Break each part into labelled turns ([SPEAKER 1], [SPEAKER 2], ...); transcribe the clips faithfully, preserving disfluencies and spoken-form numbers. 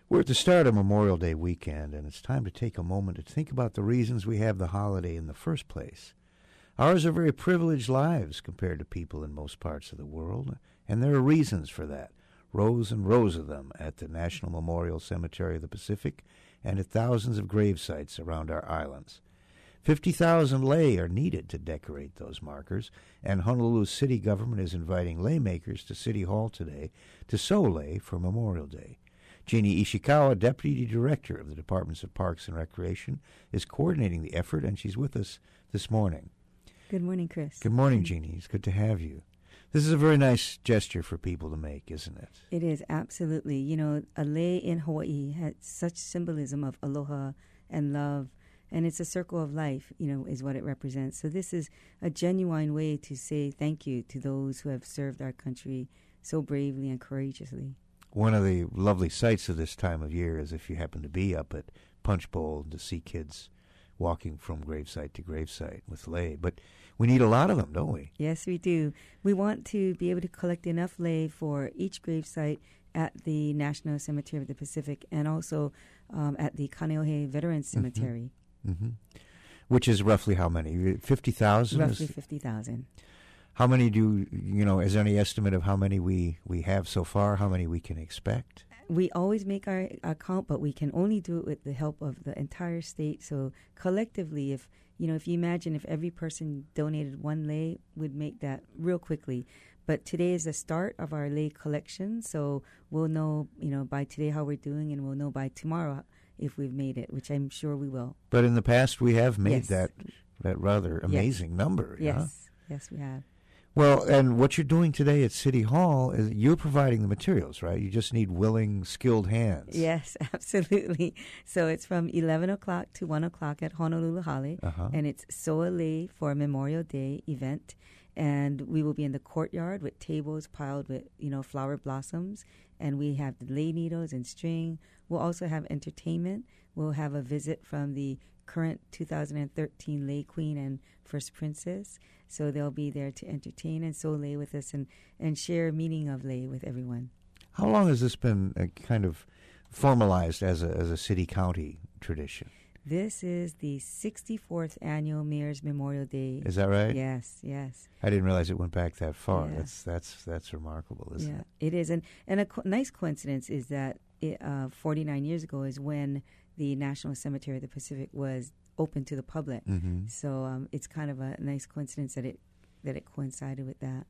[SPEAKER 1] We're at the start of Memorial Day weekend, and it's time to take a moment to think about the reasons we have the holiday in the first place. Ours are very privileged lives compared to people in most parts of the world, and there are reasons for that. Rows and rows of them at the National Memorial Cemetery of the Pacific and at thousands of grave sites around our islands. fifty thousand lei are needed to decorate those markers, and Honolulu's city government is inviting lei makers to City Hall today to sew lei for Memorial Day. Jeannie Ishikawa, Deputy Director of the Departments of Parks and Recreation, is coordinating the effort, and she's with us this morning.
[SPEAKER 2] Good morning, Chris.
[SPEAKER 1] Good morning, Jeannie. It's good to have you. This is a very nice gesture for people to make, isn't it?
[SPEAKER 2] It is, absolutely. You know, a lei in Hawaii has such symbolism of aloha and love, and it's a circle of life, you know, is what it represents. So this is a genuine way to say thank you to those who have served our country so bravely and courageously.
[SPEAKER 1] One of the lovely sights of this time of year is if you happen to be up at Punch Bowl to see kids walking from gravesite to gravesite with lei. But we need a lot of them, don't we?
[SPEAKER 2] Yes, we do. We want to be able to collect enough lei for each gravesite at the National Cemetery of the Pacific and also um, at the Kaneohe Veterans Cemetery.
[SPEAKER 1] Mm-hmm. Which is roughly how many? fifty thousand?
[SPEAKER 2] Roughly fifty thousand.
[SPEAKER 1] How many do, you know, is there any estimate of how many we, we have so far, how many we can expect?
[SPEAKER 2] We always make our, our count, but we can only do it with the help of the entire state. So collectively, if, you know, if you imagine if every person donated one lei, we'd make that real quickly. But today is the start of our lei collection, so we'll know, you know, by today how we're doing, and we'll know by tomorrow if we've made it, which I'm sure we will.
[SPEAKER 1] But in the past, we have made
[SPEAKER 2] yes.
[SPEAKER 1] that that rather amazing
[SPEAKER 2] yes.
[SPEAKER 1] number.
[SPEAKER 2] Yes,
[SPEAKER 1] yeah?
[SPEAKER 2] yes, we have.
[SPEAKER 1] Well, and what you're doing today at City Hall is you're providing the materials, right? You just need willing, skilled hands.
[SPEAKER 2] Yes, absolutely. So it's from eleven o'clock to one o'clock at Honolulu Hale,
[SPEAKER 1] uh-huh.
[SPEAKER 2] and it's Soa Lei for a Memorial Day event. And we will be in the courtyard with tables piled with, you know, flower blossoms. And we have the lei needles and string. We'll also have entertainment. We'll have a visit from the current two thousand thirteen Lei Queen and First Princess. So they'll be there to entertain and sew lei with us and, and share meaning of lei with everyone.
[SPEAKER 1] How long has this been uh, kind of formalized as a as a city-county tradition?
[SPEAKER 2] This is the sixty-fourth annual Mayor's Memorial Day.
[SPEAKER 1] Is that right?
[SPEAKER 2] Yes, yes.
[SPEAKER 1] I didn't realize it went back that far.
[SPEAKER 2] Yeah.
[SPEAKER 1] That's that's that's remarkable, isn't
[SPEAKER 2] yeah,
[SPEAKER 1] it?
[SPEAKER 2] it is. And, and a co- nice coincidence is that it, uh, forty-nine years ago is when the National Cemetery of the Pacific was open to the public.
[SPEAKER 1] Mm-hmm.
[SPEAKER 2] So um, it's kind of a nice coincidence that it that it coincided with that.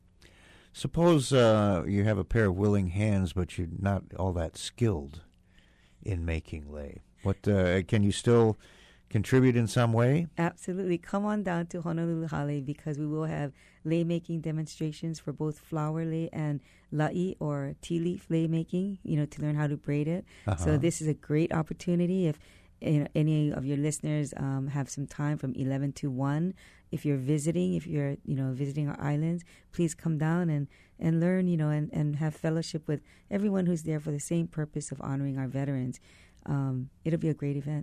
[SPEAKER 1] Suppose uh, you have a pair of willing hands, but you're not all that skilled in making lei. What uh, can you still contribute in some way?
[SPEAKER 2] Absolutely. Come on down to Honolulu Hale because we will have lei making demonstrations for both flower lei and la'i or tea leaf lei making, you know, to learn how to braid it.
[SPEAKER 1] Uh-huh.
[SPEAKER 2] So this is a great opportunity if you know, any of your listeners um, have some time from eleven to one. If you're visiting, if you're, you know, visiting our islands, please come down and, and learn, you know, and, and have fellowship with everyone who's there for the same purpose of honoring our veterans. Um, it'll be a great event.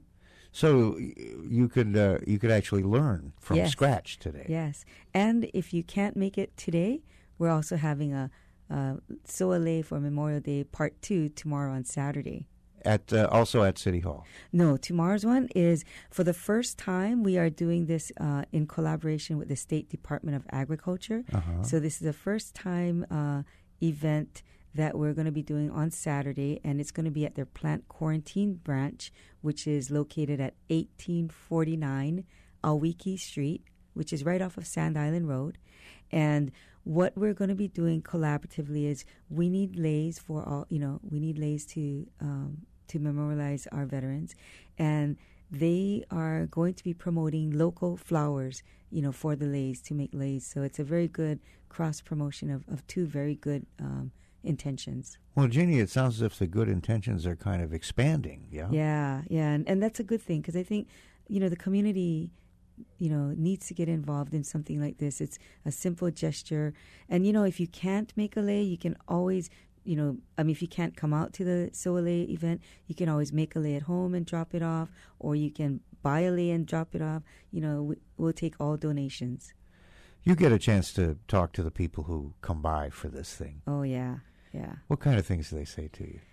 [SPEAKER 1] So you could uh, you could actually learn from
[SPEAKER 2] yes.
[SPEAKER 1] scratch today.
[SPEAKER 2] Yes, and if you can't make it today, we're also having a uh, Soa Lei for Memorial Day Part Two tomorrow on Saturday.
[SPEAKER 1] At uh, also at City Hall.
[SPEAKER 2] No, tomorrow's one is for the first time we are doing this uh, in collaboration with the State Department of Agriculture.
[SPEAKER 1] Uh-huh.
[SPEAKER 2] So this is the first time uh, event that we're going to be doing on Saturday, and it's going to be at their plant quarantine branch, which is located at eighteen forty-nine Awiki Street, which is right off of Sand Island Road. And what we're going to be doing collaboratively is we need leis for all, you know, we need leis to um, to memorialize our veterans, and they are going to be promoting local flowers, you know, for the leis to make leis. So it's a very good cross promotion of, of two very good um, intentions.
[SPEAKER 1] Well, Jeannie, it sounds as if the good intentions are kind of expanding. Yeah.
[SPEAKER 2] Yeah, yeah, and and that's a good thing because I think, you know, the community, you know, needs to get involved in something like this. It's a simple gesture. And, you know, if you can't make a lei, you can always, you know, I mean, if you can't come out to the Soa Lei event, you can always make a lei at home and drop it off, or you can buy a lei and drop it off. You know, we, we'll take all donations.
[SPEAKER 1] You get a chance to talk to the people who come by for this thing.
[SPEAKER 2] Oh, yeah, yeah.
[SPEAKER 1] What kind of things do they say to you?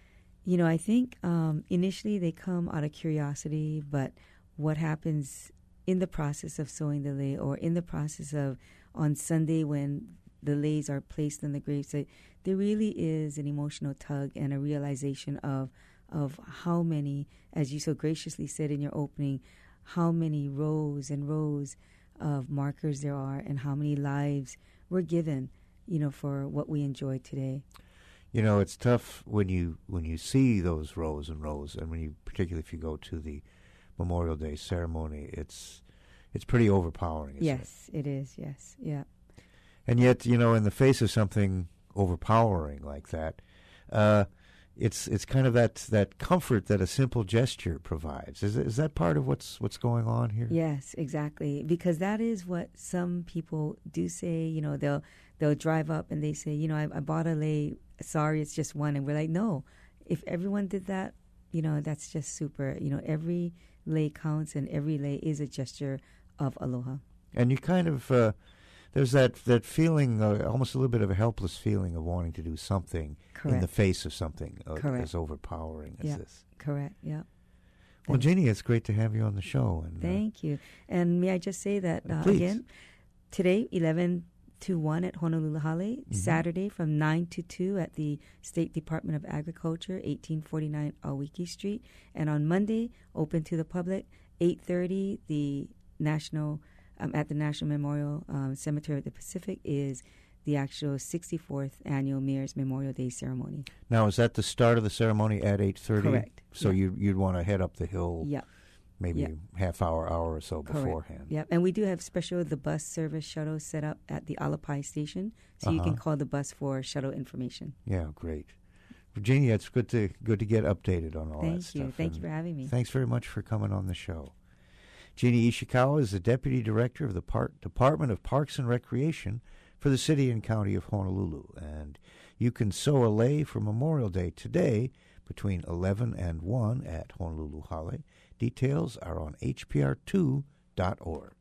[SPEAKER 2] You know, I think um, initially they come out of curiosity, but what happens in the process of sowing the lei, or in the process of on Sunday when the leis are placed in the gravesite, there really is an emotional tug and a realization of of how many, as you so graciously said in your opening, how many rows and rows of markers there are, and how many lives were given, you know, for what we enjoy today.
[SPEAKER 1] You know, it's tough when you when you see those rows and rows, and when you, particularly if you go to the Memorial Day ceremony, it's it's pretty overpowering. Isn't
[SPEAKER 2] Yes, it? it is. Yes, yeah.
[SPEAKER 1] And yet, you know, in the face of something overpowering like that, uh, it's it's kind of that that comfort that a simple gesture provides. Is is that part of what's what's going on here?
[SPEAKER 2] Yes, exactly. Because that is what some people do say. You know, they'll they'll drive up and they say, you know, I, I bought a lei. Sorry, it's just one. And we're like, no. If everyone did that, you know, that's just super. You know, every lei counts, and every lei is a gesture of aloha.
[SPEAKER 1] And you kind of uh, there's that that feeling, uh, almost a little bit of a helpless feeling of wanting to do something
[SPEAKER 2] Correct.
[SPEAKER 1] in the face of something uh,
[SPEAKER 2] Correct.
[SPEAKER 1] as overpowering as
[SPEAKER 2] Yeah.
[SPEAKER 1] this.
[SPEAKER 2] Correct, yeah.
[SPEAKER 1] Well, Jeannie, it's great to have you on the show. And,
[SPEAKER 2] Thank you. And may I just say that, uh,
[SPEAKER 1] Please.
[SPEAKER 2] again, today, eleven to one at Honolulu Hale,
[SPEAKER 1] Mm-hmm.
[SPEAKER 2] Saturday from nine to two at the State Department of Agriculture, eighteen forty-nine Awiki Street, and on Monday, open to the public, eight thirty, the National, um, at the National Memorial um, Cemetery of the Pacific is the actual sixty-fourth Annual Mayor's Memorial Day Ceremony.
[SPEAKER 1] Now, is that the start of the ceremony at eight thirty?
[SPEAKER 2] Correct.
[SPEAKER 1] So
[SPEAKER 2] Yeah.
[SPEAKER 1] you, you'd want to head up the hill
[SPEAKER 2] Yeah.
[SPEAKER 1] maybe
[SPEAKER 2] Yeah.
[SPEAKER 1] half hour, hour or so
[SPEAKER 2] Correct.
[SPEAKER 1] beforehand.
[SPEAKER 2] Yep, and we do have special the bus service shuttle set up at the Alapai station, so you can
[SPEAKER 1] Uh-huh.
[SPEAKER 2] call the bus for shuttle information.
[SPEAKER 1] Yeah, great. Virginia, it's good to good to get updated on all that
[SPEAKER 2] Thank
[SPEAKER 1] stuff.
[SPEAKER 2] you. Thank you
[SPEAKER 1] and
[SPEAKER 2] for having me.
[SPEAKER 1] Thanks very much for coming on the show. Jeannie Ishikawa is the Deputy Director of the Park, Department of Parks and Recreation for the City and County of Honolulu. And you can sow a lei for Memorial Day today between eleven and one at Honolulu Hale. Details are on H P R two dot org.